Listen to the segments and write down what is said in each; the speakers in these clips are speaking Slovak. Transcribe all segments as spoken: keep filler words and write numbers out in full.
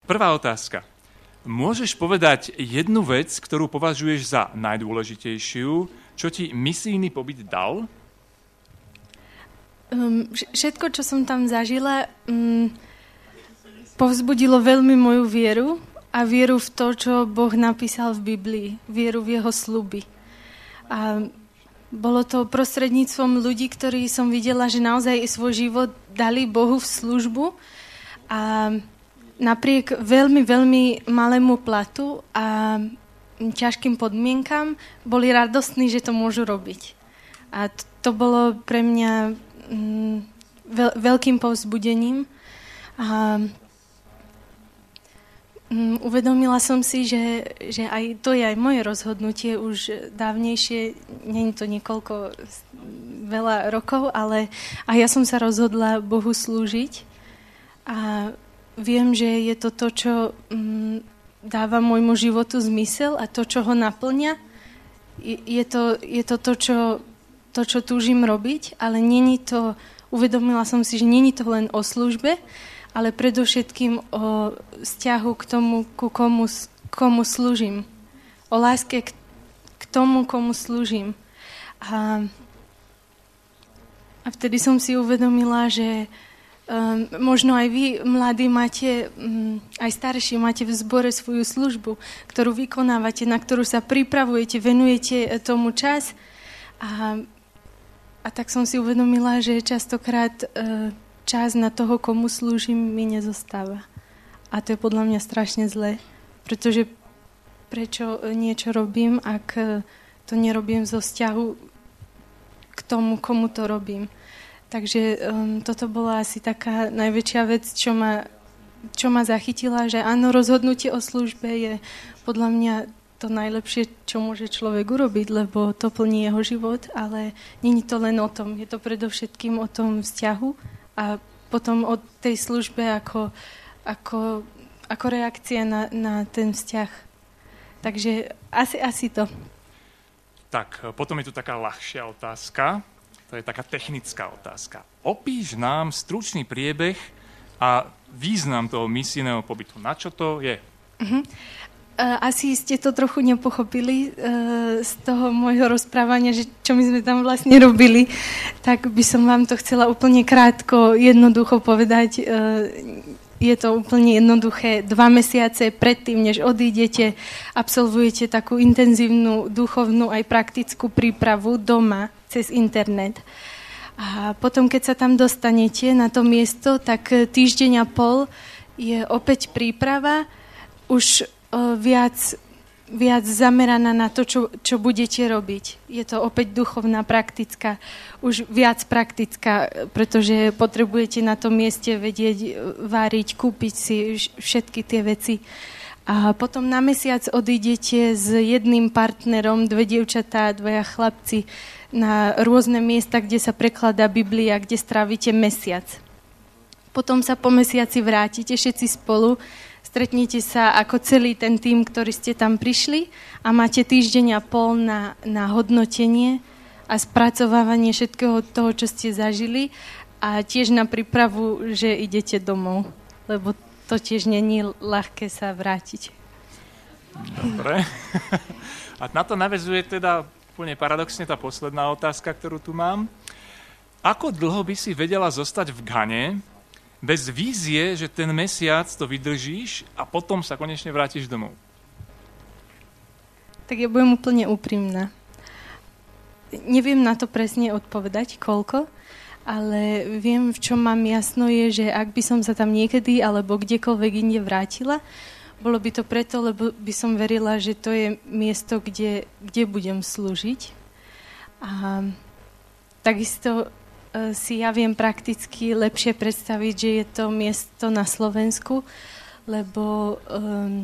Prvá otázka. Môžeš povedať jednu vec, ktorú považuješ za najdôležitejšiu, čo ti misijný pobyt dal? Um, všetko, čo som tam zažila, um, povzbudilo veľmi moju vieru a vieru v to, čo Boh napísal v Biblii, vieru v jeho sľuby. A bolo to prostredníctvom ľudí, ktorí som videla, že naozaj svoj život dali Bohu v službu a napriek veľmi, veľmi malému platu a ťažkým podmienkam boli radostní, že to môžu robiť. A to, to bolo pre mňa mm, veľ, veľkým povzbudením. A mm, uvedomila som si, že, že aj to je aj moje rozhodnutie už dávnejšie, nie je to niekoľko veľa rokov, ale a ja som sa rozhodla Bohu slúžiť. A viem, že je to to, čo mm, dáva môjmu životu zmysel a to, čo ho naplňa. Je, je, to, je to to, čo, to, čo túžim robiť, ale není to, uvedomila som si, že není to len o službe, ale predovšetkým o vzťahu k tomu, ku komu, komu slúžim. O láske k, k tomu, komu slúžim. A, a vtedy som si uvedomila, že Um, možno aj vy, mladí, máte, um, aj starší, máte v zbore svoju službu, ktorú vykonávate, na ktorú sa pripravujete, venujete tomu čas. A, a tak som si uvedomila, že častokrát uh, čas na toho, komu slúžim, mi nezostáva. A to je podľa mňa strašne zlé, pretože prečo niečo robím, ak to nerobím zo vzťahu k tomu, komu to robím. Takže um, toto bola asi taká najväčšia vec, čo ma, čo ma zachytila, že áno, rozhodnutie o službe je podľa mňa to najlepšie, čo môže človek urobiť, lebo to plní jeho život, ale nie je to len o tom. Je to predovšetkým o tom vzťahu a potom o tej službe ako, ako, ako reakcia na, na ten vzťah. Takže asi, asi to. Tak, potom je tu taká ľahšia otázka. To je taká technická otázka. Opíš nám stručný priebeh a význam toho misijného pobytu. Na čo to je? Uh-huh. Asi ste to trochu nepochopili uh, z toho môjho rozprávania, že čo my sme tam vlastne robili. Tak by som vám to chcela úplne krátko, jednoducho povedať. Uh, je to úplne jednoduché. Dva mesiace predtým, než odídete, absolvujete takú intenzívnu duchovnú aj praktickú prípravu doma, cez internet. A potom, keď sa tam dostanete na to miesto, tak týždeň a pol je opäť príprava, už uh, viac, viac zameraná na to, čo, čo budete robiť. Je to opäť duchovná, praktická, už viac praktická, pretože potrebujete na tom mieste vedieť, váriť, kúpiť si všetky tie veci. A potom na mesiac odídete s jedným partnerom, dve dievčatá, dvaja chlapci, na rôzne miesta, kde sa prekladá Biblia, kde strávite mesiac. Potom sa po mesiaci vrátite všetci spolu, stretnete sa ako celý ten tím, ktorý ste tam prišli a máte týždeň a pol na, na hodnotenie a spracovávanie všetkého toho, čo ste zažili a tiež na prípravu, že idete domov, lebo to tiež není ľahké sa vrátiť. Dobre. A na to naväzuje teda úplne paradoxne tá posledná otázka, ktorú tu mám. Ako dlho by si vedela zostať v Ghane bez vízie, že ten mesiac to vydržíš a potom sa konečne vrátiš domov? Tak ja budem úplne úprimná. Neviem na to presne odpovedať, koľko, ale viem, v čom mám jasno je, že ak by som sa tam niekedy alebo kdekoľvek inde vrátila, bolo by to preto, lebo by som verila, že to je miesto, kde, kde budem slúžiť. A takisto uh, si ja viem prakticky lepšie predstaviť, že je to miesto na Slovensku, lebo um,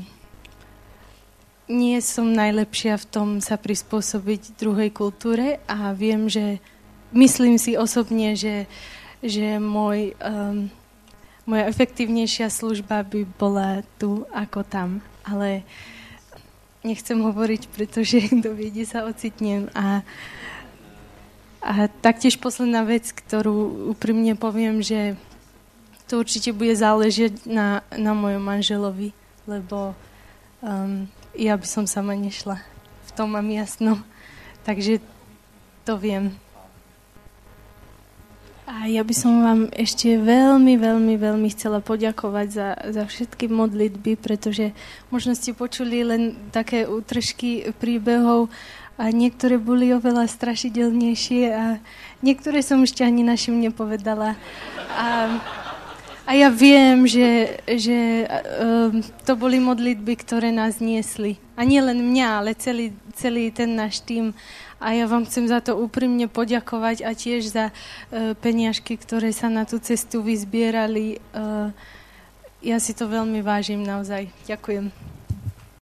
nie som najlepšia v tom sa prispôsobiť druhej kultúre a viem, že myslím si osobne, že, že môj... Um, Moja efektívnejšia služba by bola tu ako tam, ale nechcem hovoriť, pretože kto vie, kde sa ocitnem. A, a taktiež posledná vec, ktorú úprimne poviem, že to určite bude záležať na, na mojom manželovi, lebo um, ja by som sama nešla. V tom mám jasno. Takže to viem. A ja by som vám ešte veľmi, veľmi, veľmi chcela poďakovať za, za všetky modlitby, pretože možno ste počuli len také útržky príbehov a niektoré boli oveľa strašidelnejšie a niektoré som ešte ani našim nepovedala. A, a ja viem, že, že um, to boli modlitby, ktoré nás niesli. A nie len mňa, ale celý, celý ten náš tím. A ja vám chcem za to úprimne poďakovať a tiež za uh, peniažky, ktoré sa na tú cestu vyzbierali. Uh, ja si to veľmi vážim naozaj. Ďakujem.